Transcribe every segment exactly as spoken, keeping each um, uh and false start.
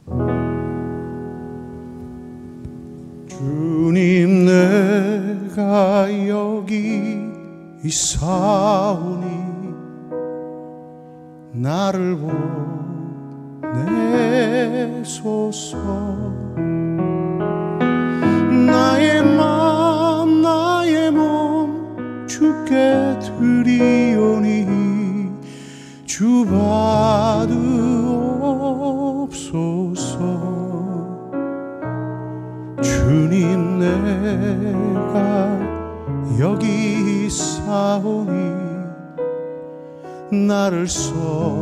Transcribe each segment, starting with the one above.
주님 내가 여기 있사오니 나를 보내소서. 나의 마음 나의 몸 주께 드리오니 주 받으옵소서. 주님 내가 여기 있사오니 나를 써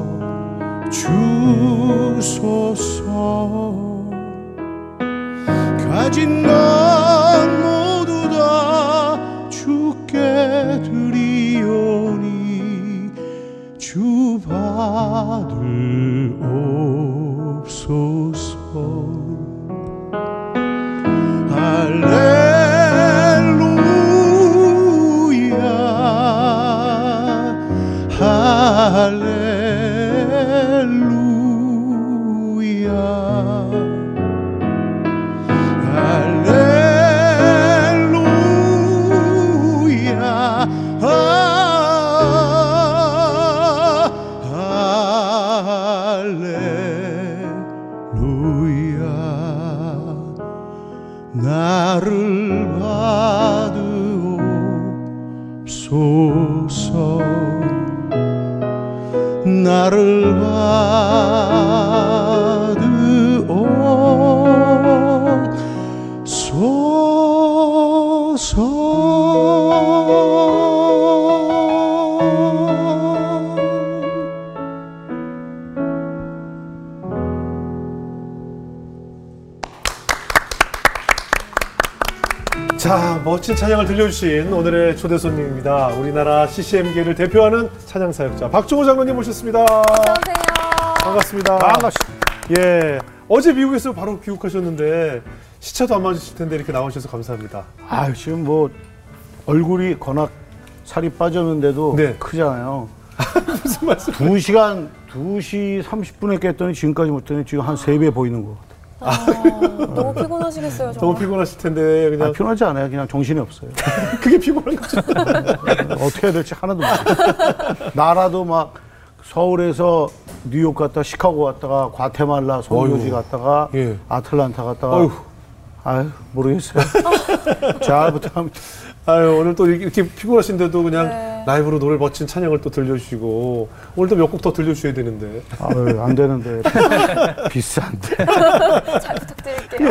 주소서. 가진 것 모두 다 주께 드리오니 주 받으옵소서. 할렐루야 할렐루야 할렐루야 할렐루야. 나를 받으옵소서. 나를 받으옵소서. 자, 멋진 찬양을 들려주신 오늘의 초대 손님입니다. 우리나라 씨씨엠계를 대표하는 찬양 사역자 박종호 장로님 모셨습니다. 어서오세요. 반갑습니다. 반갑습니다. 예, 어제 미국에서 바로 귀국하셨는데 시차도 안 맞으실 텐데 이렇게 나오셔서 감사합니다. 아유, 지금 뭐 얼굴이 워낙 살이 빠졌는데도 네. 크잖아요. 무슨 말씀? 두 시간, 두 시 삼십 분에 깼더니 지금까지 못했더니 지금 한 세 배 보이는 것 같아요. 아, 너무 피곤하시겠어요, 정말. 너무 피곤하실 텐데 그냥 아, 피곤하지 않아요. 그냥 정신이 없어요. 그게 피곤한 거죠. 어떻게 해야 될지 하나도 모르겠어요. 나라도 막 서울에서 뉴욕 갔다가 시카고 갔다가 과테말라 선교지 어휴. 갔다가 예. 아틀란타 갔다가 어휴. 아유 모르겠어요. 잘 부탁합니다. 아유, 오늘 또 이렇게 피곤하신데도 그냥 네. 라이브로 노래 멋진 찬양을 또 들려주시고 오늘도 몇 곡 더 들려주셔야 되는데. 아유 안 되는데 비싼데. 잘 부탁드릴게요.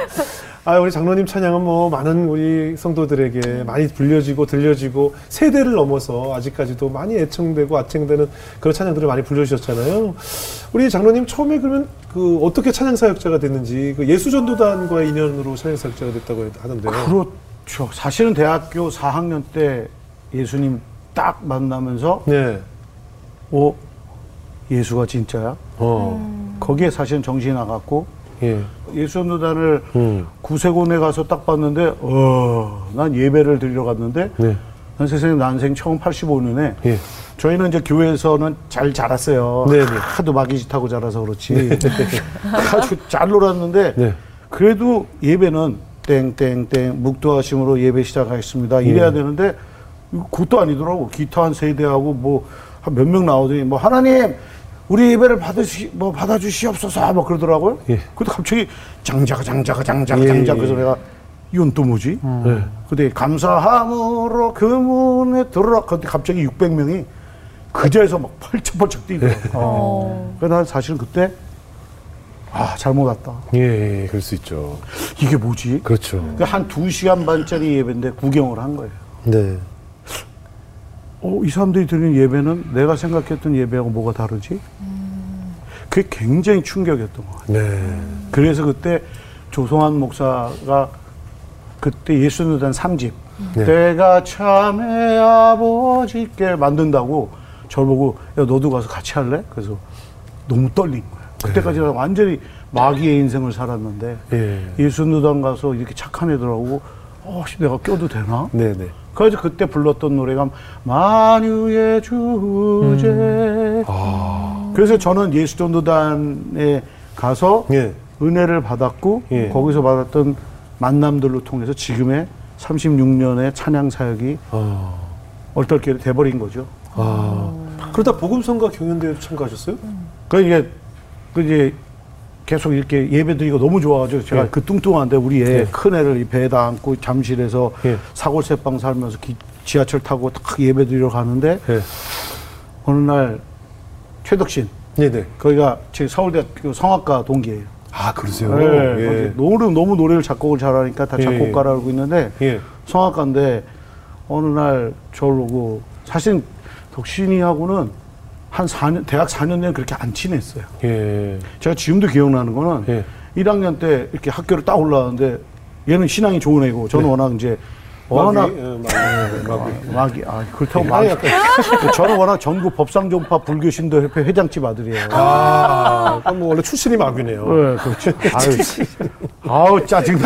아, 우리 장로님 찬양은 뭐 많은 우리 성도들에게 많이 불려지고 들려지고 세대를 넘어서 아직까지도 많이 애청되고 아청되는 그런 찬양들을 많이 불려주셨잖아요. 우리 장로님 처음에 그러면 그 어떻게 찬양 사역자가 됐는지 그 예수전도단과의 인연으로 찬양 사역자가 됐다고 하던데요. 그렇죠. 사실은 대학교 사 학년 때 예수님 딱 만나면서 네. 어 예수가 진짜야? 어. 거기에 사실은 정신이 나갔고 예. 예수전도단을 음. 구세군에 가서 딱 봤는데 어, 난 예배를 드리러 갔는데 네. 난 세상에 난생 처음 팔십오 년에 예. 저희는 이제 교회에서는 잘 자랐어요. 네네. 하도 마귀짓 하고 자라서 그렇지. 아주 잘 놀았는데 네. 그래도 예배는 땡땡땡 묵도하심으로 예배 시작하겠습니다. 이래야 음. 되는데 그것도 아니더라고. 기타 한 세 대하고 뭐 한 몇 명 나오더니 뭐 하나님 우리 예배를 받으시 뭐 받아주시옵소서 뭐 그러더라고요. 예. 근데 갑자기 장자가 장자가 장자가 예, 장자 예, 그래서 예. 내가 이건 또 뭐지? 음. 네. 근데 감사함으로 그 문에 들어라. 근데 갑자기 육백 명이 그 자리에서 막 펄쩍펄쩍 뛰더라고요. 어. 그래서 난 사실 그때 아 잘못 왔다. 예, 그럴 수 있죠. 이게 뭐지? 그렇죠. 한 두 시간 반짜리 예배인데 구경을 한 거예요. 네. 어, 이 사람들이 드리는 예배는 내가 생각했던 예배하고 뭐가 다르지? 음. 그게 굉장히 충격이었던 것 같아요. 네. 그래서 그때 조성환 목사가 그때 예수전도단 삼 집 네. 내가 참의 아버지께 만든다고 저를 보고 야 너도 가서 같이 할래? 그래서 너무 떨린 거예요. 그때까지 는 완전히 마귀의 인생을 살았는데 예. 예수전도단 가서 이렇게 착한 애들하고 어, 내가 껴도 되나? 네네. 그래서 그때 불렀던 노래가 만유의 주제. 음. 아. 그래서 저는 예수전도단의 가서 예. 은혜를 받았고 예. 거기서 받았던 만남들로 통해서 지금의 삼십육 년의 찬양 사역이 아. 얼떨결에 돼버린 거죠. 아. 그러다 복음성가 경연대회도 참가하셨어요? 그 이게 그 이제 계속 이렇게 예배드리고 너무 좋아가지고 제가 예. 그 뚱뚱한데 우리 애 예. 큰 애를 이 배에다 안고 잠실에서 예. 사골세방 살면서 기, 지하철 타고 딱 예배드리러 가는데 예. 어느 날 최덕신 네네. 거기가 제 서울대학교 성악가 동기예요. 아, 그러세요? 네, 예. 거기 너무 너무 노래를 작곡을 잘하니까 다 예. 작곡가라 알고 있는데 예. 성악가인데 어느 날 저를 오고 사실 덕신이하고는 한 사 년 대학 사 년 내내 그렇게 안 친했어요. 예. 제가 지금도 기억나는 거는 예. 일 학년 때 이렇게 학교를 딱 올라왔는데 얘는 신앙이 좋은 애고 저는 네. 워낙 이제 워낙 마귀, 예, 마귀, 마귀. 아, 마귀 아 그렇다고 예. 마귀 아니, 저는 워낙 전국 법상종파 불교신도 협회 회장집 아들이에요. 아, 그럼 뭐 원래 출신이 마귀네요. 네, 그렇죠. 아유, 아우 짜증나.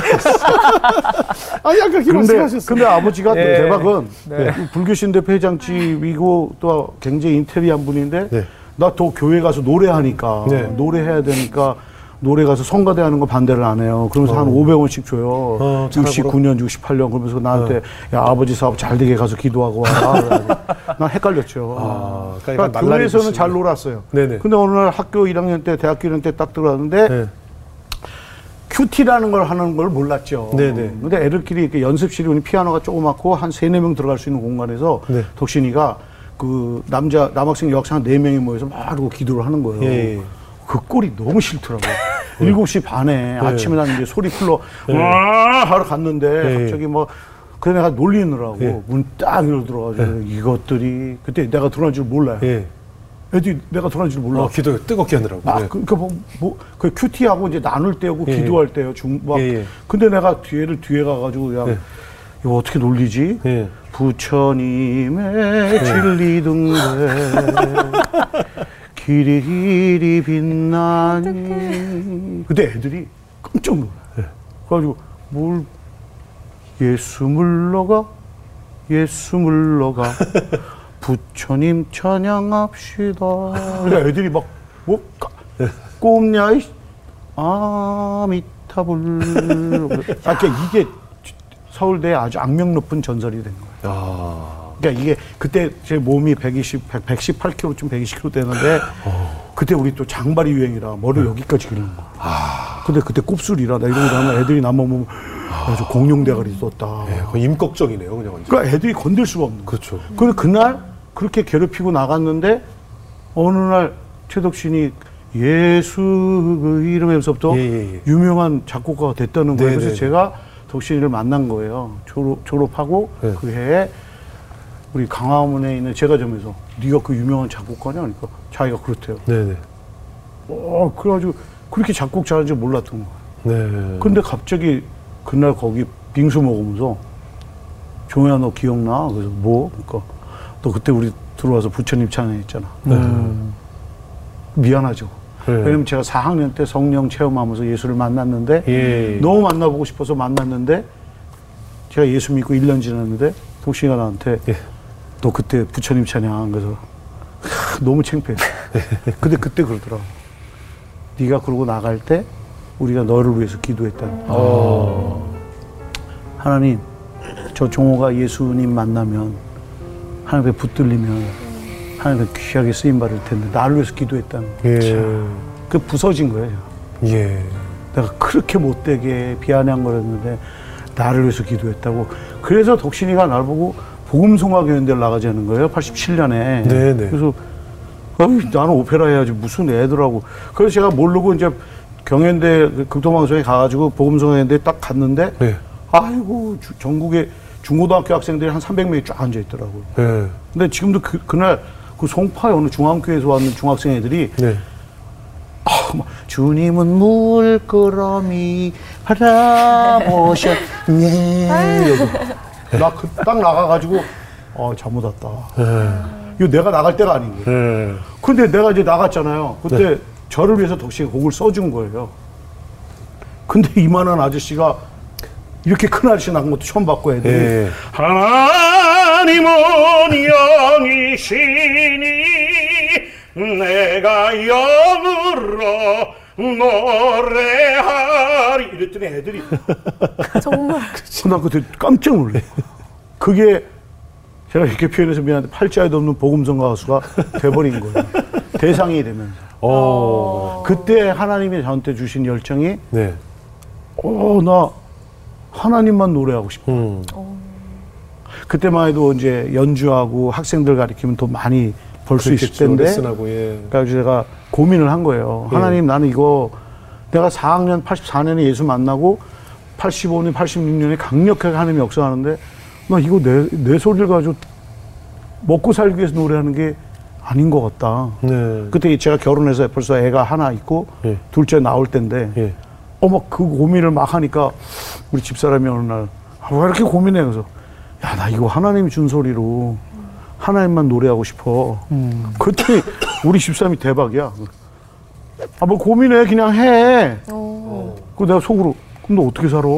아니, 아까 그렇게 근데 말씀하셨어요. 근데 아버지가 예. 대박은 네. 불교신대표 회장집이고 또 굉장히 인테리한 분인데 네. 나 또 교회 가서 노래하니까 네. 노래해야 되니까 노래 가서 성가대 하는 거 반대를 안 해요. 그러면서 한 오백 원씩 줘요. 어, 육십구 년, 육십팔 년 그러면서 나한테 야 아버지 사업 잘 되게 가서 기도하고 와라. 그래가지고 난 헷갈렸죠. 아, 그러니까 그러니까 날라리 교회에서는 부시네. 잘 놀았어요. 네네. 근데 어느 날 학교 일 학년 때, 대학교 일 학년 때 딱 들어갔는데 네. 큐티라는 걸 하는 걸 몰랐죠. 네네. 근데 애들끼리 이렇게 연습실이 우리 피아노가 조그맣고 한 세네 명 들어갈 수 있는 공간에서 네. 덕신이가 그 남자, 남학생, 여학생 한 네 명이 모여서 막 하고 기도를 하는 거예요. 예, 예. 그 꼴이 너무 싫더라고요. 일곱 시 반에 아침에 난 이제 소리 풀러 네. 와 하러 갔는데 네. 갑자기 뭐 그 내가 놀리느라고 네. 문 딱 열어 들어가지고 이것들이 그때 내가 들어간 줄 몰라요. 예. 애들이 내가 들어간 줄 몰라. 어, 기도 뜨겁게 하느라고. 아, 네. 그, 그, 뭐, 뭐, 그 큐티하고 이제 나눌 때고 예, 기도할 때요. 중, 막. 예, 예. 근데 내가 뒤에를 뒤에 가가지고 그냥 예. 이거 어떻게 놀리지? 예. 부처님의 진리 등대 길이 길이 빛나니. 그때 애들이 깜짝 놀라요. 예. 그래가지고 뭘 예수 물러가 예수 물러가 부처님 찬양합시다. 그러니까 애들이 막, 뭐, 까, 꼼냐, 이 아미타불. 아, 그러니까 이게 서울대에 아주 악명 높은 전설이 된 거예요. 아. 그러니까 이게 그때 제 몸이 백이십, 백, 백십팔 킬로그램쯤 백이십 킬로그램 되는데 그때 우리 또 장발이 유행이라 머리 여기까지 기르는 거야. 아. 근데 그때 곱슬이라 나 이러고 나면 애들이 나만 보면 야, 저 공룡 대가리 썼다. 예, 거의 임꺽정이네요, 그냥 완전. 그러니까 애들이 건들 수가 없는 거야. 그렇죠. 근데 그날 그렇게 괴롭히고 나갔는데 어느 날 최덕신이 예수 그 이름에서부터 예, 예, 예. 유명한 작곡가가 됐다는 거예요. 네, 그래서 네, 제가 덕신이를 만난 거예요. 졸업, 졸업하고 네. 그 해에 우리 강화문에 있는 제과점에서 네가 그 유명한 작곡가냐? 그러니까 자기가 그렇대요. 네네. 어, 그래가지고 그렇게 작곡 잘하는 줄 몰랐던 거예요. 네. 근데 갑자기 그날 거기 빙수 먹으면서 종호야 너 기억나? 그래서 뭐? 그러니까 너 그때 우리 들어와서 부처님 찬양했잖아. 음. 미안하죠. 네. 왜냐면 제가 사 학년 때 성령 체험하면서 예수를 만났는데 예. 너무 만나보고 싶어서 만났는데 제가 예수 믿고 일 년 지났는데 동신이가 나한테 예. 너 그때 부처님 찬양 그래서 하, 너무 창피해. 근데 그때 그러더라. 네가 그러고 나갈 때 우리가 너를 위해서 기도했다. 어. 하나님, 저 종호가 예수님 만나면 하나님 앞에 붙들리면 하나님 앞에 귀하게 쓰임 받을 텐데 나를 위해서 기도했다는 거야. 예. 그 부서진 거예요. 예. 내가 그렇게 못되게 비아냥거렸는데 나를 위해서 기도했다고. 그래서 덕신이가 날 보고 복음송화교연대를 나가자는 거예요. 팔십칠 년에. 네네. 그래서 어이, 나는 오페라 해야지 무슨 애들하고. 그래서 제가 모르고 이제 경연대 극동방송에 가가지고 복음송화교연대에 딱 갔는데 네. 아이고 주, 전국에 중고등학교 학생들이 한 삼백 명이 쫙 앉아 있더라고요. 네. 근데 지금도 그, 그날 그 송파에 어느 중앙교회에서 왔는 중학생 애들이 네. 아, 막, 주님은 물끄러미 바라보셨네. 나그 딱 나가가지고 어 잘못 왔다. 네. 이거 내가 나갈 때가 아닌 거예요. 네. 근데 내가 이제 나갔잖아요. 그때 네. 저를 위해서 덕시가 곡을 써준 거예요. 근데 이만한 아저씨가 이렇게 큰 아저씨 나간 것도 처음 봤고 애들이 네. 하나님은 영이시니 내가 영으로 노래하리 이랬더니 애들이 정말. 나 그때 깜짝 놀래. 그게 제가 이렇게 표현해서 미안한데 팔자에도 없는 복음성가 가수가 돼버린 거예요. 대상이 되면서. 어. 그때 하나님이 저한테 주신 열정이 네. 어, 나 하나님만 노래하고 싶어. 음. 그때만 해도 이제 연주하고 학생들 가르치면 더 많이 벌 수 있을 그렇겠죠. 텐데. 레슨하고, 예. 그러니까 제가 고민을 한 거예요. 예. 하나님, 나는 이거 내가 사 학년 팔십사 년에 예수 만나고 팔십오 년, 팔십육 년에 강력하게 하나님이 역사하는데 나 이거 내, 내 소리를 가지고 먹고 살기 위해서 노래하는 게 아닌 것 같다. 네. 그때 제가 결혼해서 벌써 애가 하나 있고 예. 둘째 나올 때인데 예. 어, 막 그 고민을 막 하니까 우리 집사람이 어느 날 아, 왜 이렇게 고민해? 그래서 야, 나 이거 하나님이 준 소리로 하나님만 노래하고 싶어. 음. 그랬더니 우리 집사람이 대박이야. 아, 뭐 고민해. 그냥 해. 오. 그 내가 속으로 그럼 너 어떻게 살아?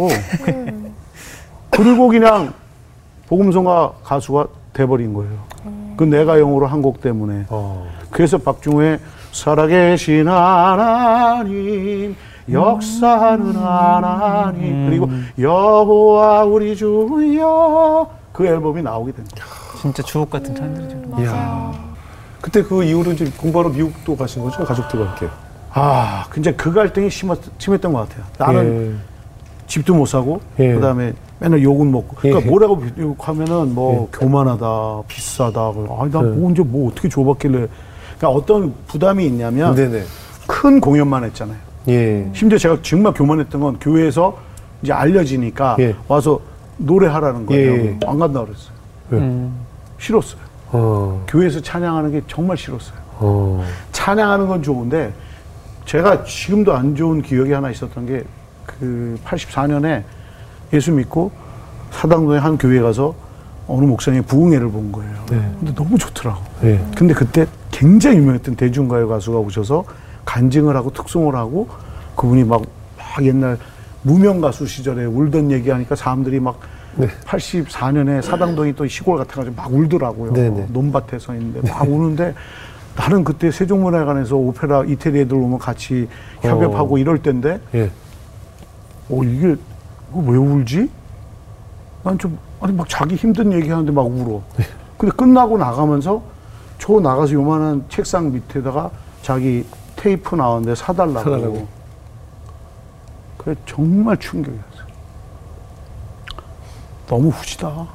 그리고 그냥 복음성가 가수가 돼버린 거예요. 그 내가 영어로 한 곡 때문에. 어. 그래서 박중호의 살아계신 하나님 역사하는 하나님 음. 그리고 여호와 우리 주여 그 앨범이 나오게 된 거예요. 진짜 주옥 같은 찬들이죠. 이야. 그때 그 이후로 이제 공부하러 미국도 가신 거죠? 가족들과 함께. 아, 근데 그 갈등이 심했, 심했던 것 같아요. 나는 예. 집도 못 사고 예. 그다음에 맨날 욕은 먹고 그러니까 예. 뭐라고 욕하면은 뭐 교만하다 비싸다 아니 나 뭐 언제 뭐 어떻게 줘봤길래 그러니까 어떤 부담이 있냐면 네네. 큰 공연만 했잖아요. 예. 심지어 제가 정말 교만했던 건 교회에서 이제 알려지니까 예. 와서 노래하라는 거예요. 예. 안 간다 그랬어요. 예. 음. 싫었어요. 어. 교회에서 찬양하는 게 정말 싫었어요. 어. 찬양하는 건 좋은데 제가 지금도 안 좋은 기억이 하나 있었던 게 그 팔십사 년에 예수 믿고 사당동의 한 교회에 가서 어느 목사님의 부흥회를 본 거예요. 네. 근데 너무 좋더라고. 예. 근데 그때 굉장히 유명했던 대중가요 가수가 오셔서 간증을 하고 특송을 하고 그분이 막, 막 옛날 무명 가수 시절에 울던 얘기하니까 사람들이 막 네. 팔십사 년에 사당동이 또 시골 같아가지고 막 울더라고요. 네네. 논밭에 서 있는데 막 우는데 나는 그때 세종문화회관에서 오페라 이태리 애들 오면 같이 협업하고 어. 이럴 때인데 예. 어 이게 왜 울지? 난 좀 아니 막 자기 힘든 얘기하는데 막 울어. 근데 끝나고 나가면서 저 나가서 요만한 책상 밑에다가 자기 테이프 나왔는데 사달라고. 사달라고. 그래 정말 충격이었어. 너무 후지다.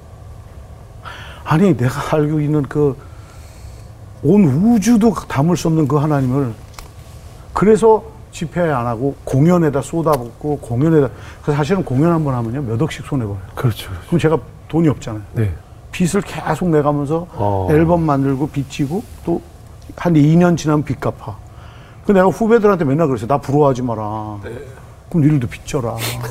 아니 내가 알고 있는 그 온 우주도 담을 수 없는 그 하나님을 그래서 집회 안 하고 공연에다 쏟아붓고 공연에다 그래서 사실은 공연 한 번 하면요 몇 억씩 손해버려요. 그렇죠. 그럼 제가 돈이 없잖아요. 네. 빚을 계속 내가면서 어. 앨범 만들고 빚지고 또 한 이 년 지나면 빚 갚아. 그 내가 후배들한테 맨날 그랬어요. 나 부러워하지 마라. 네. 그럼 니들도 빚져라.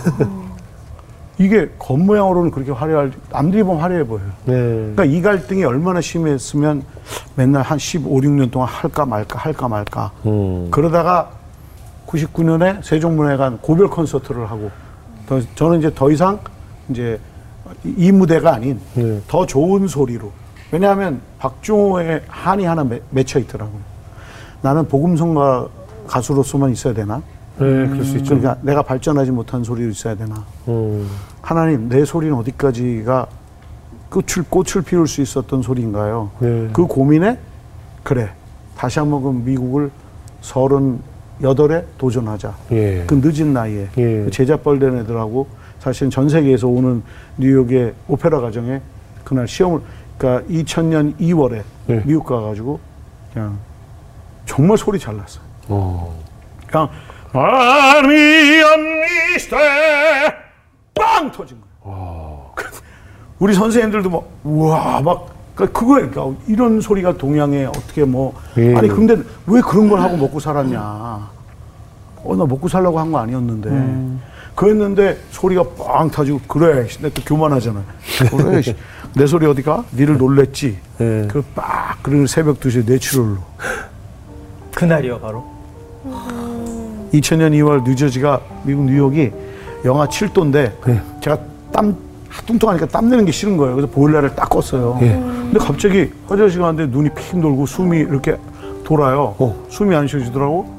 이게 겉모양으로는 그렇게 화려할 남들이 보면 화려해 보여요. 네. 그러니까 이 갈등이 얼마나 심했으면 맨날 한 십오, 육 년 동안 할까 말까 할까 말까. 음. 그러다가 구십구 년에 세종문화회관 고별 콘서트를 하고 더, 저는 이제 더 이상 이제 이 무대가 아닌 네. 더 좋은 소리로 왜냐하면 박중호의 한이 하나 매, 맺혀 있더라고요. 나는 복음성가 가수로서만 있어야 되나? 네, 그럴 수 있죠. 그러니까 내가 발전하지 못한 소리로 있어야 되나? 음. 하나님, 내 소리는 어디까지가 꽃을, 꽃을 피울 수 있었던 소리인가요? 네. 그 고민에, 그래, 다시 한번 그 미국을 서른여덟에 도전하자. 예. 그 늦은 나이에. 예. 그 제자뻘 된 애들하고 사실은 전 세계에서 오는 뉴욕의 오페라 가정에 그날 시험을, 그러니까 이천 년 이월에 네. 미국 가가지고 그냥 정말 소리 잘 났어요. 어. 그냥 아미언니스테 빵 터진 거예요. 우리 선생님들도 막 우와 막 그거예요. 그러니까 이런 소리가 동양에 어떻게 뭐 예. 아니 근데 왜 그런 걸 하고 먹고 살았냐? 어 나 먹고 살려고 한 거 아니었는데 음. 그랬는데 소리가 빵 터지고 그래 내 또 교만하잖아. 그래 내 소리 어디가? 니를 놀랬지. 예. 그 빡 그리고 새벽 두 시에 내추럴로. 그날이요 바로. 이천 년 이월 뉴저지가 미국 뉴욕이 영하 칠 도인데 네. 제가 땀 뚱뚱하니까 땀 내는 게 싫은 거예요. 그래서 보일러를 딱 껐어요. 예. 근데 갑자기 화장실 가는데 눈이 픽 돌고 숨이 이렇게 돌아요. 어. 숨이 안 쉬어지더라고.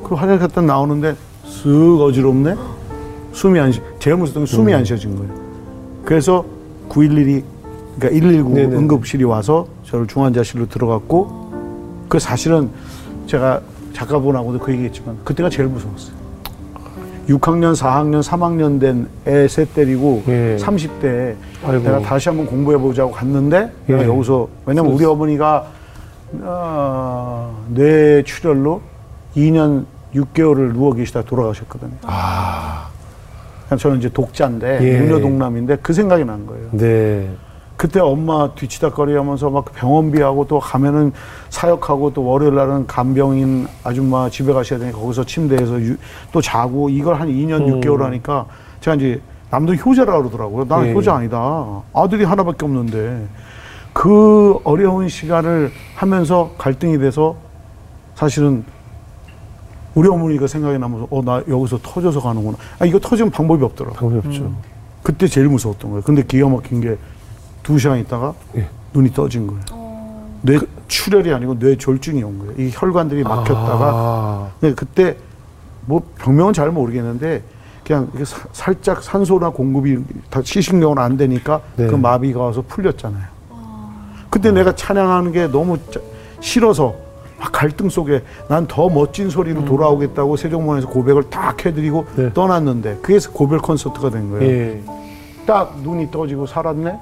그 화장실 갔다 나오는데 쓱 어지럽네. 숨이 안 쉬, 제일 무서웠던 게 숨이 음. 안 쉬어진 거예요. 그래서 구일일이 그러니까 일일구 네네. 응급실이 와서 저를 중환자실로 들어갔고 그 사실은 제가 작가분하고도 그 얘기했지만 그때가 제일 무서웠어요. 육 학년, 사 학년, 삼 학년 된 애 셋 때리고 예. 삼십 대에 아이고. 내가 다시 한번 공부해보자고 갔는데 예. 내가 여기서 왜냐면 우리 어머니가 어, 뇌출혈로 이 년 육 개월을 누워 계시다 돌아가셨거든요. 아, 저는 이제 독자인데 예. 무녀동남인데 그 생각이 난 거예요. 네. 그때 엄마 뒤치다거리 하면서 막 병원비하고 또 가면은 사역하고 또 월요일 날은 간병인 아줌마 집에 가셔야 되니까 거기서 침대에서 유, 또 자고 이걸 한 이 년 음. 육 개월 하니까 제가 이제 남들 효자라 그러더라고요. 나는 예. 효자 아니다. 아들이 하나밖에 없는데 그 어려운 시간을 하면서 갈등이 돼서 사실은 우리 어머니가 생각이 나면서 어, 나 여기서 터져서 가는구나. 아, 이거 터지면 방법이 없더라고요. 방법이 없죠. 음. 그때 제일 무서웠던 거예요. 근데 기가 막힌 게 두 시간 있다가 예. 눈이 떠진 거예요. 뇌 출혈이 아니고 뇌 졸중이 온 거예요. 이 혈관들이 막혔다가 아, 근데 그때 뭐 병명은 잘 모르겠는데 그냥 이렇게 사, 살짝 산소나 공급이 다 시신경으로 안 되니까 네. 그 마비가 와서 풀렸잖아요. 그때 내가 찬양하는 게 너무 짜- 싫어서 막 갈등 속에 난 더 멋진 소리로 돌아오겠다고 세종문에서 고백을 딱 해드리고 네. 떠났는데 그게 고별 콘서트가 된 거예요. 예. 딱 눈이 떠지고 살았네.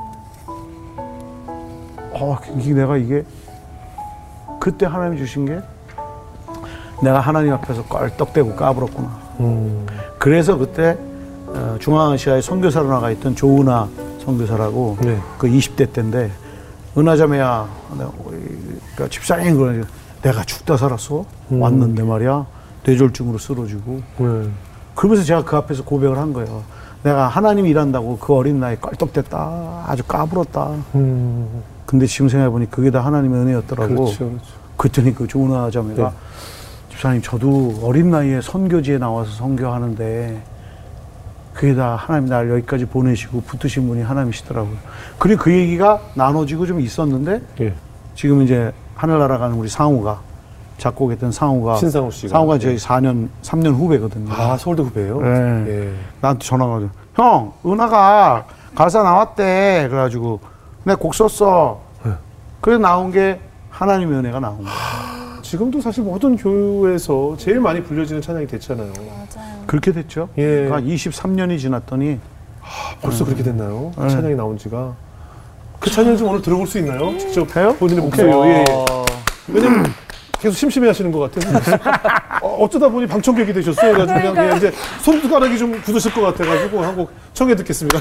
어, 이게 내가 이게 그때 하나님 주신 게 내가 하나님 앞에서 껄떡대고 까불었구나. 음. 그래서 그때 어, 중앙아시아에 선교사로 나가 있던 조은아 선교사라고 네. 그 이십 대 때인데 은하자매야, 내가 그러니까 집사님 그러니 내가 죽다 살았어. 음. 왔는데 말이야 뇌졸중으로 쓰러지고 네. 그러면서 제가 그 앞에서 고백을 한 거예요. 내가 하나님 일한다고 그 어린 나이에 껄떡댔다. 아주 까불었다. 음. 근데 지금 생각해보니 그게 다 하나님의 은혜였더라고. 그렇죠, 그렇죠. 그랬더니 그 조은아 자매가 네. 집사님 저도 어린 나이에 선교지에 나와서 선교하는데 그게 다 하나님 날 여기까지 보내시고 붙으신 분이 하나님이시더라고요. 그리고 그 얘기가 나눠지고 좀 있었는데 예. 지금 이제 하늘나라 가는 우리 상우가 작곡했던 상우가 신상우 씨가. 상우가 예. 저희 사 년, 삼 년 후배거든요. 아, 서울대 후배예요? 네. 예. 나한테 전화가 와서 형 은하가 가사 나왔대. 그래가지고 내가 곡 썼어. 네. 그래서 나온 게 하나님의 은혜가 나온 거야. 지금도 사실 모든 교회에서 제일 많이 불려지는 찬양이 됐잖아요. 맞아요. 그렇게 됐죠. 예. 그러니까 이십삼 년이 지났더니 벌써 그렇게 됐나요? 네. 찬양이 나온 지가. 그 찬양 좀 오늘 들어볼 수 있나요? 직접 해요? 본인의 목소리로. 예. 왜냐면 계속 심심해 하시는 것 같아서. 어, 어쩌다 보니 방청객이 되셨어요. 그래가지고 그냥 예, 이제 손가락이 좀 굳으실 것 같아가지고 한 곡 청해 듣겠습니다.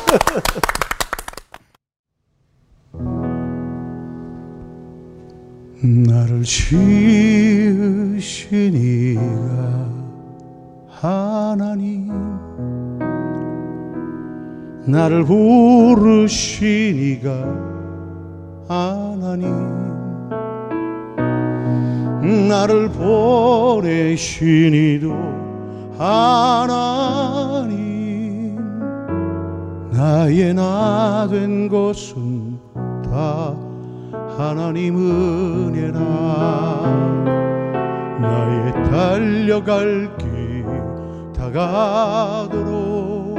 나를 지으신 이가 하나님 나를 부르신 이가 하나님 나를 보내신 이도 하나님 나의 나 된 것은 다 하나님 은혜라 나의 달려갈 길 다가도록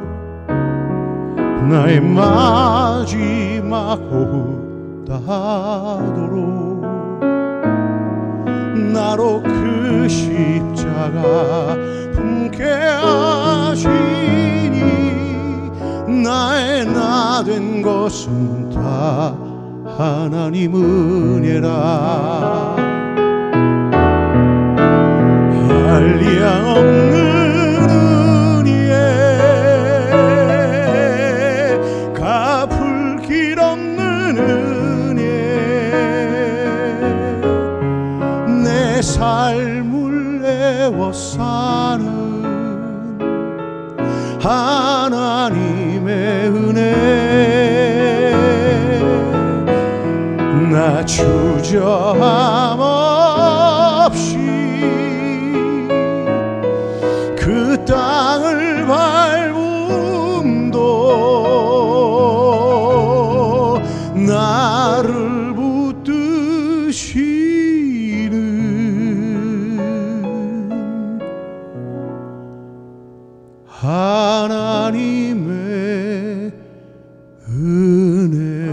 나의 마지막 호흡 다하도록 나로 그 십자가 품게 하시니 나의 나 된 것은 다 하나님 은혜라 한량없는 은혜 갚을 길 없는 은혜 내 삶을 애워 사는 하나님의 은혜 나 주저함 없이 그 땅을 밟음도 나를 붙드시는 하나님의 은혜.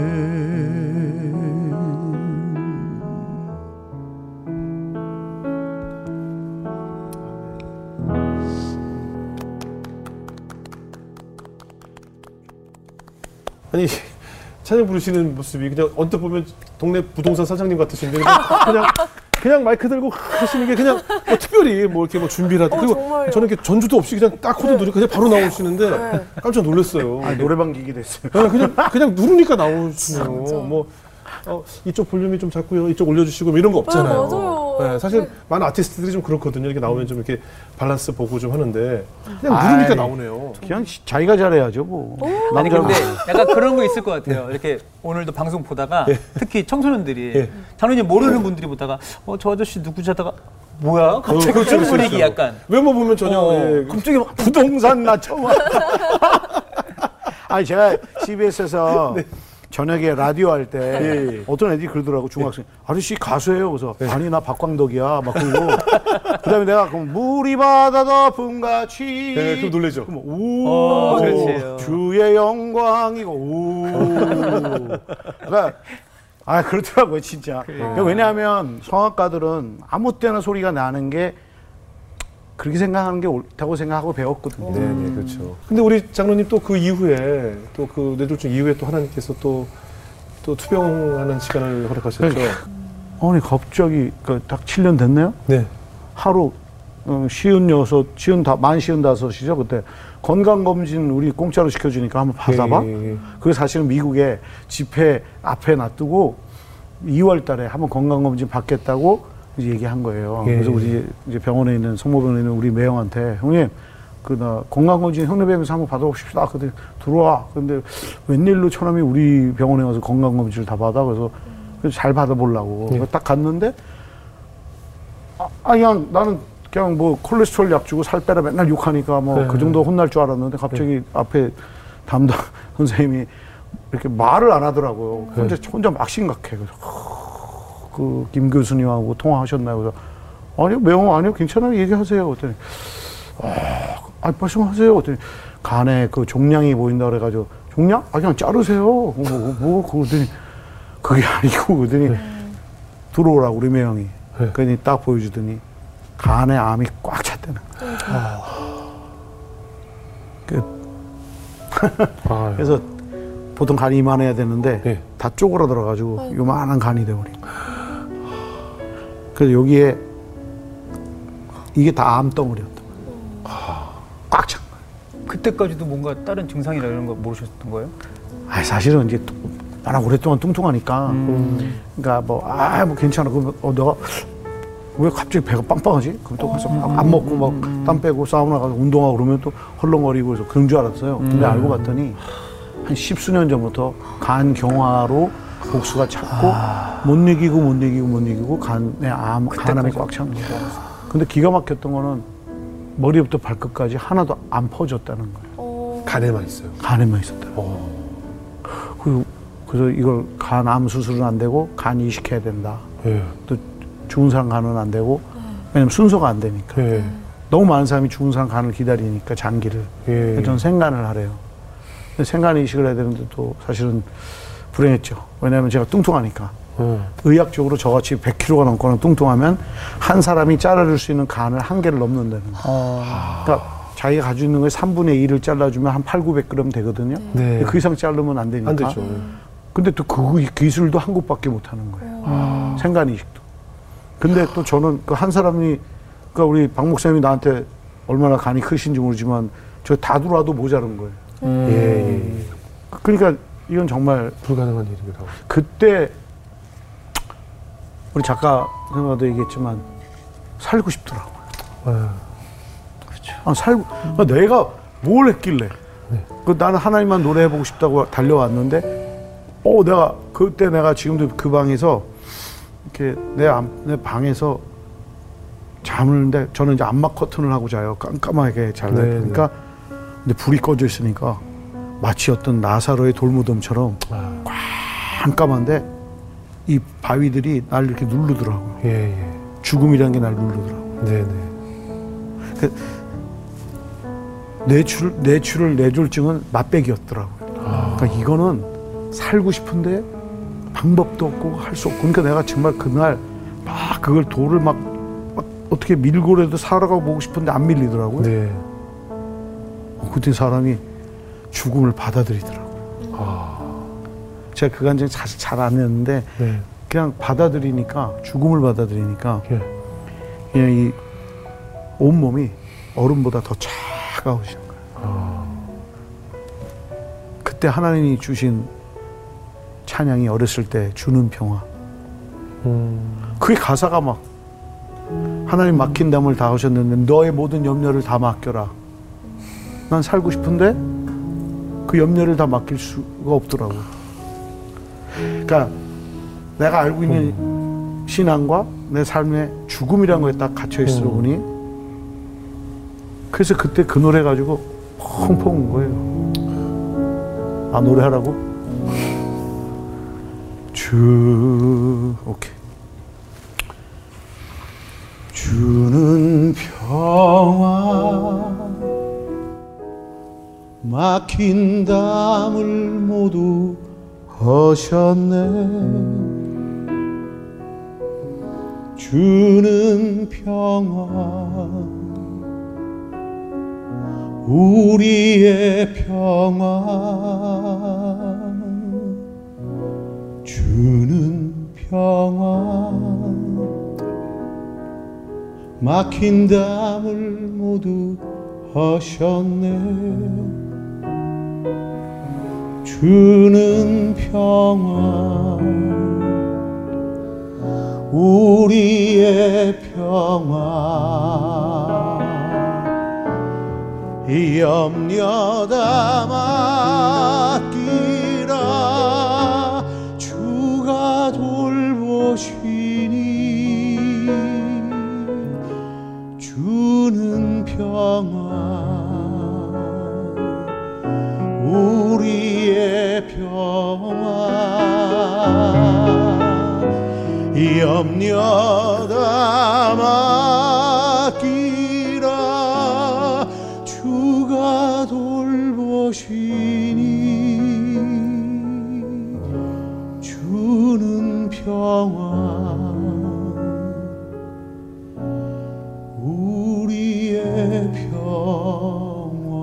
아니 찬양 부르시는 모습이 그냥 언뜻 보면 동네 부동산 사장님 같으신데 그냥 그냥, 그냥 마이크 들고 하시는 게 그냥 뭐 특별히 뭐 이렇게 뭐 준비를 하고 어, 그리고 정말요? 저는 이렇게 전주도 없이 그냥 딱 코드 누르고 그냥 바로 나오시는데 네. 깜짝 놀랐어요. 아, 노래방 기기 됐어요. 네, 그냥 그냥 누르니까 나오시네요. 진짜. 뭐 어, 이쪽 볼륨이 좀 작고요, 이쪽 올려주시고 뭐 이런 거 없잖아요. 네, 맞아요. 네, 사실 네. 많은 아티스트들이 좀 그렇거든요. 이렇게 나오면 좀 이렇게 밸런스 보고 좀 하는데 그냥 아이. 누르니까 나오네요. 그냥 시- 자기가 잘해야죠 뭐. 아니 남자는 근데 약간 그런 거 있을 것 같아요. 이렇게 오늘도 방송 보다가 특히 청소년들이 예. 장로님 모르는 분들이 보다가 어 저 아저씨 누구지 하다가 뭐야? 갑자기 어, 그렇죠, 그런 그렇죠, 분위기 그렇죠. 약간 외모 보면 전혀 어, 예, 갑자기 막 부동산 나 처음 와. 아니 제가 씨비에스에서 저녁에 라디오 할 때 예, 예. 어떤 애들이 그러더라고 중학생 아저씨 가수예요. 그래서 아니 나 박광덕이야 막 그러고 그다음에 내가 그럼 물이 바다 덮음같이 네, 그럼 놀래죠. 그럼 오 어, 그렇지. 주의 영광이고 오 그러니까 아 그렇더라고요 진짜. 그러니까 왜냐하면 성악가들은 아무 때나 소리가 나는 게 그렇게 생각하는 게 옳다고 생각하고 배웠거든요. 네, 네, 그렇죠. 근데 우리 장로님 또 그 이후에 또 그 뇌졸중 이후에 또 하나님께서 또 또 투병하는 시간을 허락하셨죠. 아니 갑자기 그 딱 칠 년 됐네요. 네. 하루 어, 쉬운 여섯, 쉬운 다, 만 쉬운 다섯이죠 그때 건강검진 우리 공짜로 시켜주니까 한번 받아봐. 예, 예. 그게 사실은 미국에 집회 앞에 놔두고 이월 달에 한번 건강검진 받겠다고 이제 얘기한 거예요. 예. 그래서 우리 이제 병원에 있는 성모병원에 있는 우리 매형한테 형님 그 나 건강검진 형네병에서 한번 받아봅시다. 근데 들어와. 근데 웬일로 처남이 우리 병원에 가서 건강검진을 다 받아. 그래서 그래서 잘 받아보려고 예. 딱 갔는데 아, 아, 그냥 나는 그냥 뭐 콜레스테롤 약 주고 살 빼라 맨날 욕하니까 뭐 그 네. 정도 혼날 줄 알았는데 갑자기 앞에 담당 선생님이 이렇게 말을 안 하더라고요. 네. 혼자 혼자 막 심각해. 그래서 그 김 교수님하고 통화하셨나요? 그래서 아니요 매우 아니요 괜찮아요 얘기하세요. 그랬더니 아, 아 말씀하세요. 그랬더니 간에 그 종양이 보인다 그래가지고 종양? 아 그냥 자르세요. 뭐, 뭐, 뭐 그러더니 그게 아니고 그러더니 네. 들어오라고 우리 매형이. 네. 그러니 딱 보여주더니 간에 암이 꽉 찼다는 거예요. 그, 아유. 그래서 보통 간이 이만해야 되는데 네. 다 쪼그라들어가지고 요만한 간이 돼버린 거예요. 그래서 여기에 이게 다 암덩어리였던 거예요. 꽉 찬 거예요. 그때까지도 뭔가 다른 증상이나 이런 거 모르셨던 거예요? 아 사실은 이제 워낙 오랫동안 뚱뚱하니까 음. 그러니까 뭐 아 뭐 괜찮아. 그러면 어 내가 왜 갑자기 배가 빵빵하지? 그럼 또 가서 막 안 먹고 막 땀 빼고 사우나 가서 운동하고 그러면 또 헐렁거리고 그래서 그런 줄 알았어요. 근데 알고 봤더니 한 십수년 전부터 간 경화로 복수가 찼고 못 이기고 못 이기고 못 이기고 간에 암, 간암이 꽉 찬 거예요. 근데 기가 막혔던 거는 머리부터 발끝까지 하나도 안 퍼졌다는 거예요. 어, 간에만 있어요. 간에만 있었다. 어. 그, 그래서 이걸 간암 수술은 안 되고 간 이식해야 된다. 예. 또 죽은 사람 간은 안 되고 왜냐면 순서가 안 되니까. 예. 너무 많은 사람이 죽은 사람 간을 기다리니까 장기를. 예. 그래서 저는 생간을 하래요. 근데 생간 이식을 해야 되는데 또 사실은 불행했죠. 왜냐하면 제가 뚱뚱하니까. 어. 의학적으로 저같이 백 킬로그램가 넘거나 뚱뚱하면 한 사람이 잘라줄 수 있는 간을 한 개를 넘는다는 거예요. 어. 그러니까 자기가 가지고 있는 거에 삼분의 일을 잘라주면 한 팔구백 그램 되거든요. 네. 근데 그 이상 자르면 안 되니까. 안 되죠. 근데 또 그 기술도 한국밖에 못 하는 거예요. 생간 이식도. 근데 또 저는 그 한 사람이, 그러니까 우리 박 목사님이 나한테 얼마나 간이 크신지 모르지만 저 다 들어와도 모자란 거예요. 음. 예, 예. 그러니까 이건 정말 불가능한 일이라고. 그때 우리 작가 선생님도 얘기했지만 살고 싶더라고요. 아. 아, 살고 아, 내가 뭘 했길래 네. 그 나는 하나님만 노래해보고 싶다고 달려왔는데 어 내가 그때 내가 지금도 그 방에서 이렇게 내, 암, 내 방에서 잠을 근데 저는 이제 암막 커튼을 하고 자요. 깜깜하게 잘 네, 그러니까 근데 불이 꺼져 있으니까 마치 어떤 나사로의 돌무덤처럼 아. 깜깜한데 이 바위들이 날 이렇게 누르더라고요. 예, 예. 죽음이라는 게 날 누르더라고요. 네네. 그, 뇌출, 뇌출을 뇌졸중은 맛배기였더라고요. 아. 그러니까 이거는 살고 싶은데 방법도 없고 할 수 없고 그러니까 내가 정말 그날 막 그걸 돌을 막, 막 어떻게 밀고라도 살아가 보고 싶은데 안 밀리더라고요. 네. 어, 그때 사람이 죽음을 받아들이더라고요. 아. 제가 그 감정이 사실 잘 안 했는데 네. 그냥 받아들이니까 죽음을 받아들이니까 예. 그냥 이 온몸이 얼음보다 더 차가워지는 거예요. 아. 그때 하나님이 주신 찬양이 어렸을 때 주는 평화. 음. 그게 가사가 막 하나님 막힌 담을 다 하셨는데 너의 모든 염려를 다 맡겨라. 난 살고 싶은데 그 염려를 다 맡길 수가 없더라고. 그러니까 내가 알고 있는 음. 신앙과 내 삶의 죽음이라는 거에 딱 갇혀 있어 보니 그래서 그때 그 노래 가지고 펑펑 온 거예요. 아 노래하라고? 주 오케이. 주는 평화 막힌 담을 모두 하셨네. 주는 평화 우리의 평화 주는 평화 막힌 담을 모두 하셨네. 주는 평화 우리의 평화 염려 다 맡기라 주가 돌보시니 주는 평화 우리의 평화 염려 다 맡기라 주가 돌보시니 주는 평화 우리의 평화.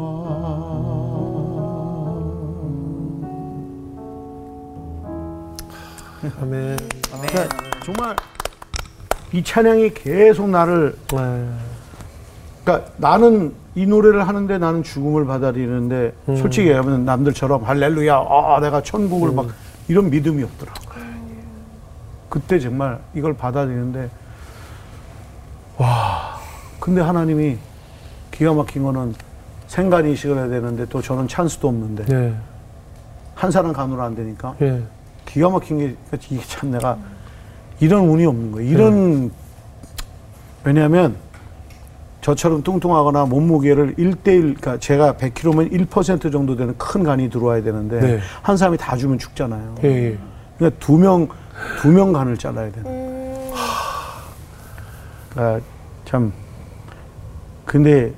아멘. 그러니까 정말 이 찬양이 계속 나를 네. 그러니까 나는 이 노래를 하는데 나는 죽음을 받아들이는데 음. 솔직히 얘기하면 남들처럼 할렐루야 아 내가 천국을 음. 막 이런 믿음이 없더라고. 그때 정말 이걸 받아들이는데 와 근데 하나님이 기가 막힌 거는 생간 이식을 해야 되는데 또 저는 찬스도 없는데 네. 한 사람 간호로 안 되니까 네. 기가 막힌 게 이게 참 내가 이런 운이 없는 거예요. 이런 네. 왜냐하면 저처럼 뚱뚱하거나 몸무게를 일 대 일, 그러니까 제가 백 킬로그램면 일 퍼센트 정도 되는 큰 간이 들어와야 되는데 네. 한 사람이 다 주면 죽잖아요. 예, 예. 그러니까 두 명, 두 명 간을 잘라야 되는. 음. 그러니까 참 근데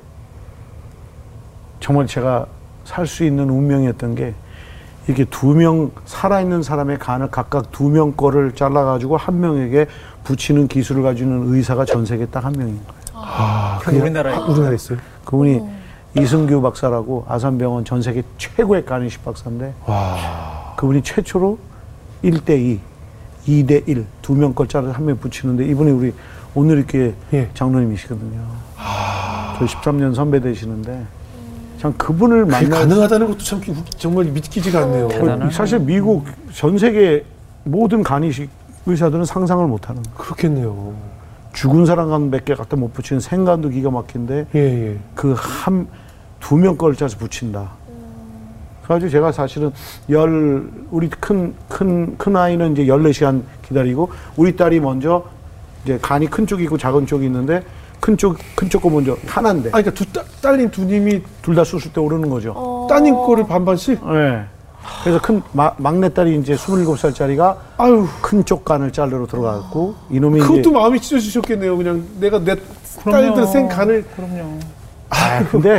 정말 제가 살 수 있는 운명이었던 게 이렇게 두 명 살아있는 사람의 간을 각각 두 명 거를 잘라가지고 한 명에게 붙이는 기술을 가지고 있는 의사가 전 세계에 딱 한 명인 거예요. 아, 그게 우리나라에 아, 우리나라에 있어요? 그분이 어. 이승규 박사라고 아산병원 전 세계 최고의 간이식 박사인데 와. 그분이 최초로 일 대 이, 이 대 일 두 명 걸 잘라서 한 명 붙이는데 이분이 우리 오늘 이렇게 예. 장로님이시거든요. 아. 저 십삼 년 선배 되시는데 참 그분을 그게 만나 가능하다는 것도 참 기- 정말 믿기지가 않네요. 대단하네. 사실 미국 전 세계 모든 간이식 의사들은 상상을 못하는 거예요. 그렇겠네요. 죽은 사람 간 몇 개 갖다 못 붙이는 생간도 기가 막힌데 예, 예. 그 한 두 명 걸 짜서 붙인다. 그래가지고 제가 사실은 열 우리 큰 큰 큰 아이는 이제 열네 시간 기다리고 우리 딸이 먼저 이제 간이 큰 쪽이 있고 작은 쪽이 있는데 큰 쪽 큰 쪽 거 먼저 하나인데 아, 그러니까 두 따, 딸님 두 님이 둘 다 수술 때 오르는 거죠. 어. 따님 거를 반반씩? 네. 그래서 큰 마, 막내딸이 이제 스물일곱 살짜리가 아유. 큰 쪽 간을 자르러 들어갔고 이놈이 그것도 이제 마음이 찢어지셨겠네요. 그냥 내가 내 딸들 생 간을. 그럼요. 아 근데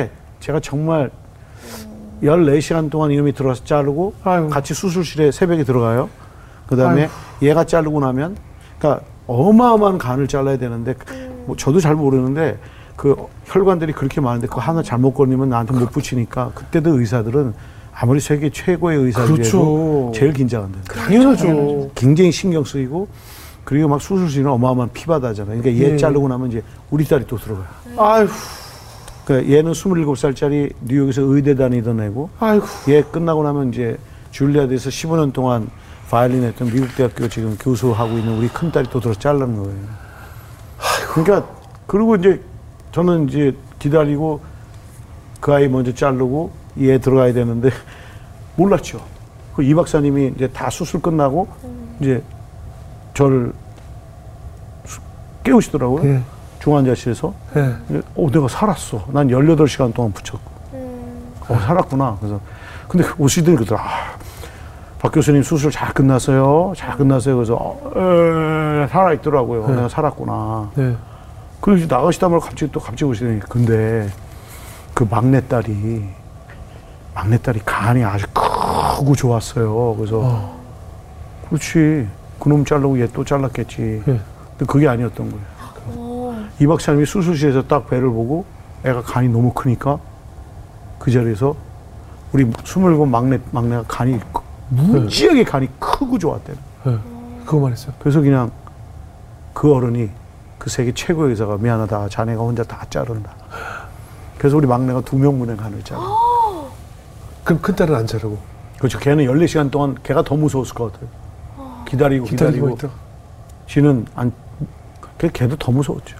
제가 정말 열네 시간 동안 이놈이 들어와서 자르고 아이고. 같이 수술실에 새벽에 들어가요. 그 다음에 얘가 자르고 나면 그러니까 어마어마한 간을 잘라야 되는데 뭐 저도 잘 모르는데 그 혈관들이 그렇게 많은데 그거 하나 잘못 걸리면 나한테 못 붙이니까 그때도 의사들은 아무리 세계 최고의 의사들이 그렇죠. 제일 긴장한다. 당연하죠. 굉장히 신경 쓰이고 그리고 막 수술실은 어마어마한 피바다잖아요. 그러니까 얘 예. 자르고 나면 이제 우리 딸이 또 들어가요. 아이고. 그러니까 얘는 스물일곱 살짜리 뉴욕에서 의대 다니던 애고 아이고. 얘 끝나고 나면 이제 줄리아드에서 십오 년 동안 바이올린 했던 미국 대학교 지금 교수하고 있는 우리 큰딸이 또 들어서 자르는 거예요. 그러니까 그리고 이제 저는 이제 기다리고 그 아이 먼저 자르고 얘 들어가야 되는데 몰랐죠. 그 이 박사님이 이제 다 수술 끝나고 이제 저를 수- 깨우시더라고요. 예. 중환자실에서. 예. 어, 내가 살았어. 난 열여덟 시간 동안 붙였고. 어, 살았구나. 그래서. 근데 오시더니 그러더라. 아, 박 교수님 수술 잘 끝났어요. 잘 끝났어요. 그래서, 어, 에, 살아있더라고요. 네. 내가 살았구나. 네. 그래서 나가시다 말고 갑자기 또 갑자기 오시더니, 근데 그 막내딸이, 막내딸이 간이 아주 크고 좋았어요. 그래서, 어. 그렇지. 그놈 자르고 얘 또 잘랐겠지. 예. 근데 그게 아니었던 거예요. 어. 이 박사님이 수술실에서 딱 배를 보고 애가 간이 너무 크니까 그 자리에서 우리 스물일곱 막내, 막내가 간이 크- 무지하게 간이 크고 좋았대요. 예. 그거만 했어요. 그래서 그냥 그 어른이 그 세계 최고의 의사가 미안하다. 자네가 혼자 다 자른다. 그래서 우리 막내가 두 명분의 간을 자른. 그럼 큰딸은 안 자르고. 그렇죠. 걔는 열네 시간 동안 걔가 더 무서웠을 것 같아요. 기다리고 기다리고 기다리고. 있다. 지는 안, 그 걔도 더 무서웠죠.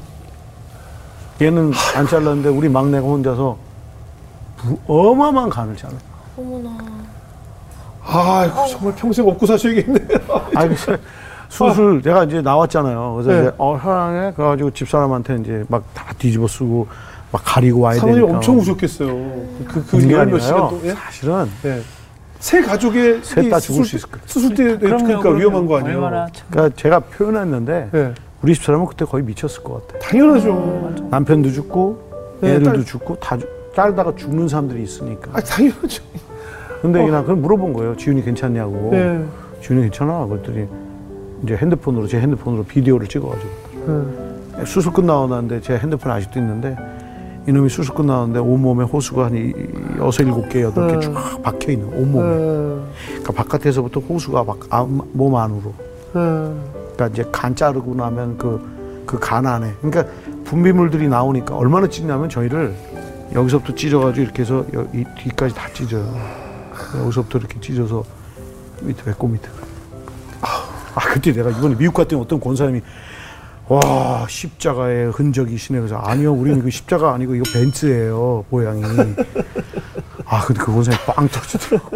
얘는 안 잘랐는데 우리 막내가 혼자서 부- 어마어마한 간을 잘라. 어머나. 아이고, 정말 평생 업고 사셔야겠네요. 아, 그래서 수술 제가 이제 나왔잖아요. 그래서 네. 이제 어 사랑해. 그래가지고 집사람한테 이제 막 다 뒤집어 쓰고 막 가리고 와야 사모님 되니까. 엄청 우셨겠어요. 그, 그 그게 열몇 시간 아니라요. 동안. 예? 사실은 예. 새 가족의 셋 다 이 죽을 수술 수 있을 거예요. 수술 때 그럼요, 그러니까 그럼요. 위험한 거 아니에요? 얼마나 참. 그러니까 제가 표현했는데 예. 우리 집사람은 그때 거의 미쳤을 것 같아요. 당연하죠. 남편도 죽고 네, 애들도 딸- 죽고 다 죽- 자르다가 죽는 사람들이 있으니까. 아, 당연하죠. 근데 어. 그냥 그걸 물어본 거예요. 지훈이 괜찮냐고. 예. 지훈이 괜찮아. 그랬더니 이제 핸드폰으로 제 핸드폰으로 비디오를 찍어가지고 예. 수술 끝나고 나는데 제 핸드폰 아직도 있는데 이놈이 수술 끝나는데 온몸에 호수가 한 이- 여섯 일곱 개 여덟 개 네. 쫙 박혀 있는 온몸에. 예. 그러니까 바깥에서부터 호수가 막 안- 몸 안으로. 예. 그러니까 이제 간 자르고 나면 그 그 간 안에. 그러니까 분비물들이 나오니까 얼마나 찢냐면 저희를 여기서부터 찢어가지고 이렇게 해서 여- 이 뒤까지 다 찢어요. 여기서부터 이렇게 찢어서 밑에 배꼽 밑에. 아 그때 내가 이번에 미국 갔더니 어떤 권사님이 와 십자가의 흔적이 시네. 그래서 아니요 우리는 이거 십자가 아니고 이거 벤츠예요 모양이. 아 근데 그 권사님 빵 터지더라고.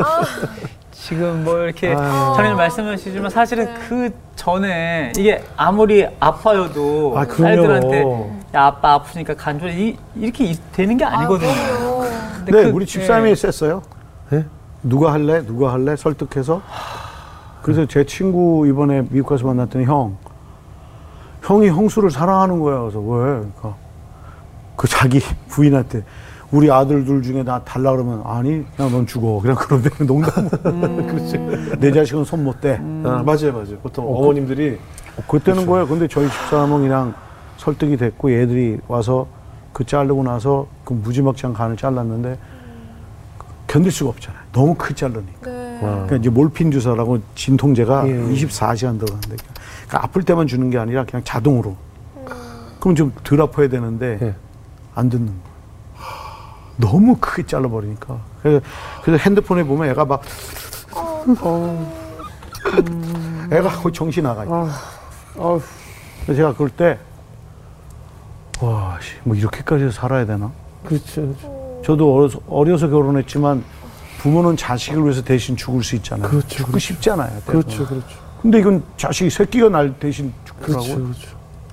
지금 뭐 이렇게 아유. 전에는 말씀하시지만 사실은 네. 그 전에 이게 아무리 아파요도 아, 그럼요. 딸들한테 야 아빠 아프니까 간절히 이- 이렇게 이- 되는 게 아니거든요. 그럼요. 근데 네, 그- 우리 집사람이 예. 셌어요. 예? 누가 할래? 누가 할래? 설득해서. 그래서 제 친구 이번에 미국 가서 만났더니 형, 형이 형수를 사랑하는 거야. 그래서 왜? 그러니까 그 자기 부인한테 우리 아들 둘 중에 나 달라 그러면 아니, 그냥 넌 죽어. 그냥 그러면 농담. 그렇지. 내 자식은 손 못 대. 아, 맞아요, 맞아요. 보통 어, 어, 머님들이 어, 그때는 거예요. 근데 저희 집사람은 그냥 설득이 됐고 얘들이 와서 그 자르고 나서 그 무지막지한 간을 잘랐는데 견딜 수가 없잖아요. 너무 크게 자르니까. 네. 그러니까 이제 몰핀 주사라고 진통제가 예. 이십사 시간 들어가는데 그러니까 아플 때만 주는 게 아니라 그냥 자동으로. 그럼 좀 덜 아파야 되는데 예. 안 듣는 거예요. 너무 크게 잘라버리니까. 그래서, 그래서 핸드폰에 보면 애가 막 애가 거의 정신 나가 있고. 아우. 그래서 제가 그럴 때 와, 씨, 뭐 이렇게까지 살아야 되나? 그렇죠. 저도 어려서, 어려서 결혼했지만 부모는 자식을 위해서 대신 죽을 수 있잖아요. 그렇죠, 죽고 그렇죠. 싶잖아요. 때로는. 그렇죠, 그렇죠. 근데 이건 자식이 새끼가 날 대신 죽더라고. 그렇죠, 그렇죠.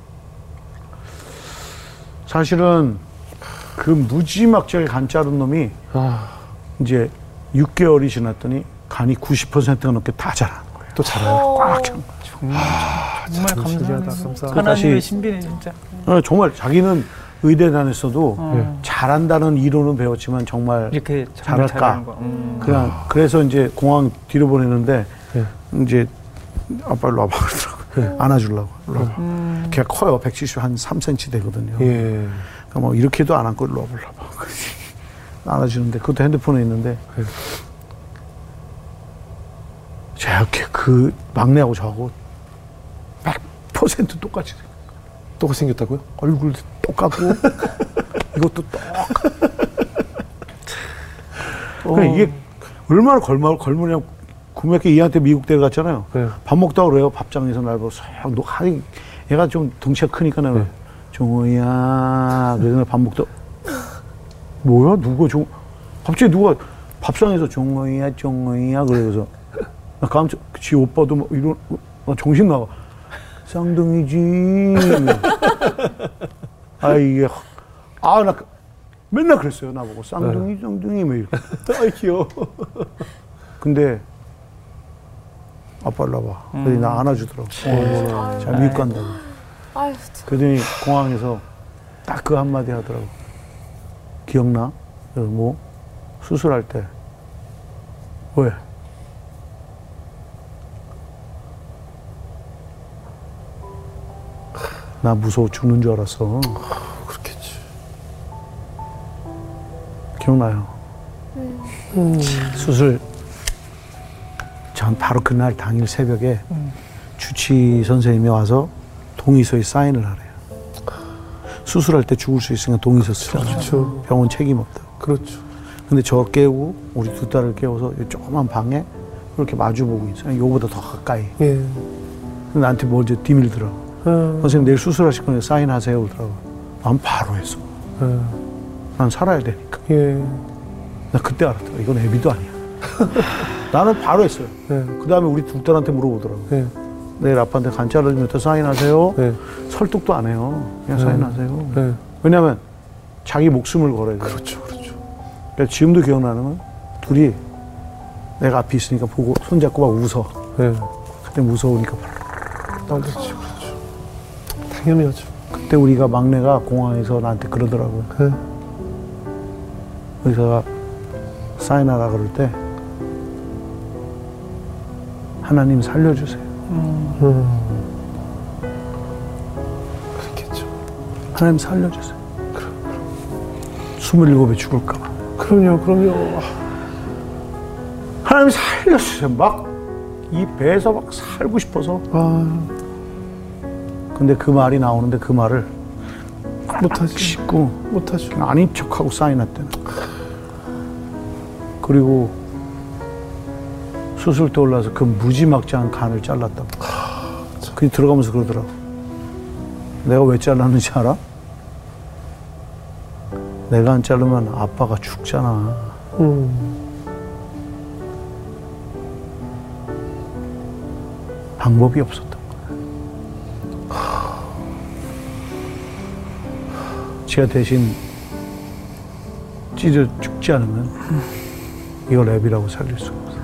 사실은 그 무지막지하게 간 자른 놈이 아, 이제 육 개월이 지났더니 간이 구십 퍼센트가 넘게 다 자라는 거예요. 또 잘해요. 꽉 찬. 정말, 정말 참 신기하다, 감사합니다. 감사합니다. 하나님의 다시- 신비네 진짜. 어, 정말 자기는 의대 다녔어도 어. 잘한다는 이론은 배웠지만 정말 이렇게 정말 잘할까? 잘하는 거. 음. 그냥 그래서 이제 공항 뒤로 보내는데 네. 이제 아빠 일로 와봐 그러더라고. 네. 안아주려고. 일로 와봐. 음. 걔가 커요. 백칠십 한 삼 센티미터 되거든요. 예. 그러니까 뭐 이렇게도 안 안고 일로 와봐. 일로 와봐. 안아주는데 그것도 핸드폰에 있는데 네. 제가 그 막내하고 저하고 백 퍼센트 똑같이 생겼어요. 똑같이 생겼다고요? 얼굴도 똑같고 이것도 똑같고 그러니까 이게 얼마나 걸마, 걸무냐면 구매학교 이한테 미국 데려갔잖아요. 네. 밥 먹다가 그래요. 밥장에서 날 보고 싹 노, 하니 얘가 좀 덩치가 크니까 내가 네. 종호야 그래서 밥 먹다 뭐야 누가 종 갑자기 누가 밥상에서 종호야 종호야 그래서 나 깜짝 지 오빠도 막 이런 어, 정신 나가 쌍둥이지 아 이게 아 나 맨날 그랬어요 나보고 쌍둥이 쌍둥이 뭐 이렇게 아이 귀여워. 근데 아빠 일로 와봐 그래서 나 안아주더라고 어, 자 미국 간다고 아유, 참. 그러더니 공항에서 딱 그 한마디 하더라고 기억나? 그래서 뭐 수술할 때 왜? 나 무서워 죽는 줄 알았어. 그렇겠지. 기억나요? 음. 수술 전 바로 그날 당일 새벽에 음. 주치 선생님이 와서 동의서에 사인을 하래요. 수술할 때 죽을 수 있으니까 동의서 쓰라고. 그렇죠. 병원 책임 없다고. 그렇죠. 근데 저 깨우고 우리 두 딸을 깨워서 이 조그만 방에 이렇게 마주보고 있어요. 요거보다 더 가까이. 예. 근데 나한테 먼저 디밀더라고. 어. 선생님 내일 수술하실 거니까 사인하세요 그러더라고. 난 바로 했어. 어. 난 살아야 되니까. 예. 나 그때 알았더라. 이건 애비도 아니야. 나는 바로 했어요. 예. 그 다음에 우리 두 딸한테 물어보더라고. 예. 내일 아빠한테 간짜러주면 또 사인하세요. 예. 설득도 안 해요. 그냥 네. 사인하세요. 예. 왜냐면 자기 목숨을 걸어야 돼요. 그렇죠. 그렇죠. 그러니까 지금도 기억나는 건 둘이 내가 앞에 있으니까 보고 손잡고 막 웃어. 예. 그때 무서우니까 그렇죠. 그렇죠. 당연하죠. 그때 우리가 막내가 공항에서 나한테 그러더라고요. 예. 의사가 사인하라 그럴 때 하나님 살려주세요. 음. 그렇겠죠. 하나님 살려주세요. 스물일곱에 죽을까 봐. 그럼요. 그럼요. 하나님 살려주세요. 막 이 배에서 막 살고 싶어서. 아. 근데 그 말이 나오는데 그 말을 못하지. 씻고 못하죠. 그냥 아닌 척하고 사인했대는. 그리고 수술대 올라서 그 무지막지한 간을 잘랐다고. 그게 들어가면서 그러더라고. 내가 왜 잘랐는지 알아? 내가 안 자르면 아빠가 죽잖아. 음. 방법이 없었던 거야. 제가 대신 찢어 죽지 않으면 이걸 애비라고 살릴 수가 없어요.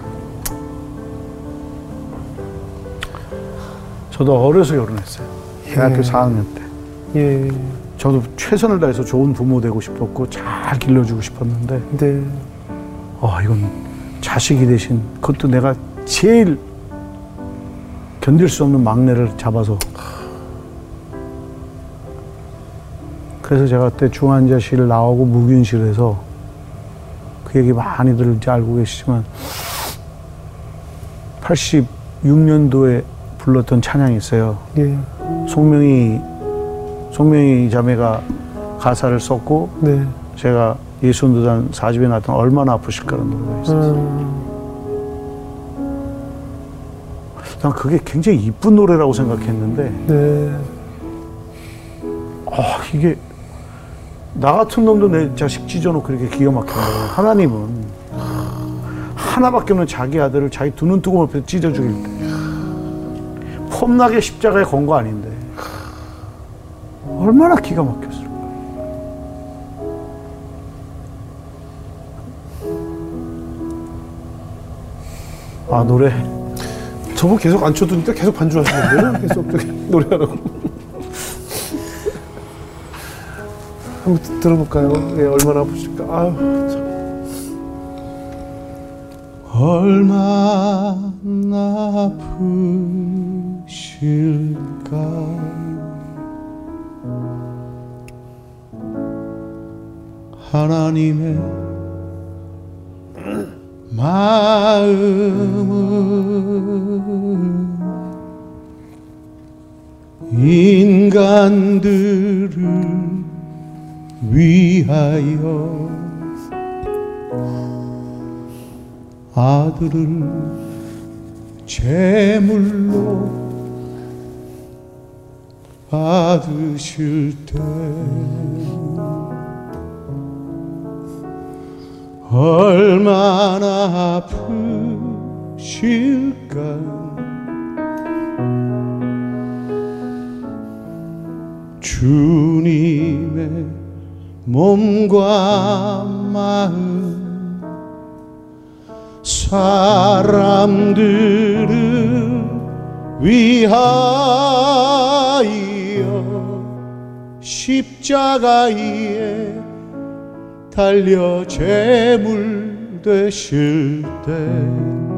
저도 어려서 결혼했어요. 대학교 예. 사 학년 때. 예. 저도 최선을 다해서 좋은 부모 되고 싶었고 잘 길러주고 싶었는데 네. 어, 이건 자식이 대신 그것도 내가 제일 견딜 수 없는 막내를 잡아서 그래서 제가 그때 중환자실 나오고 무균실에서 그 얘기 많이들 이제 알고 계시지만 팔십육 년도에 불렀던 찬양이 있어요. 예. 송명희 송명희 자매가 가사를 썼고 네. 제가 예수도단 사 집에 나왔던 얼마나 아프실까라는 노래가 있었어요. 음. 난 그게 굉장히 이쁜 노래라고 생각했는데 네. 아 이게 나 같은 놈도 내 자식 찢어놓고 이렇게 기가 막힌다. 하나님은 하나밖에 없는 자기 아들을 자기 두 눈뜨고 옆에 찢어 죽일 때 폼나게 십자가에 건 거 아닌데 얼마나 기가 막혔을까. 아 노래 저거 계속 안 쳐두니까 계속 반주하시는데요? 계속 저기 노래하라고. 한번 들어볼까요? 예, 얼마나 아프실까? 아유, 참. 얼마나 아프실까 하나님의 마음은 인간들을 위하여 아들을 제물로 받으실 때 얼마나 아프실까 주님의 몸과 마음 사람들을 위하여 십자가에 달려 제물 되실 때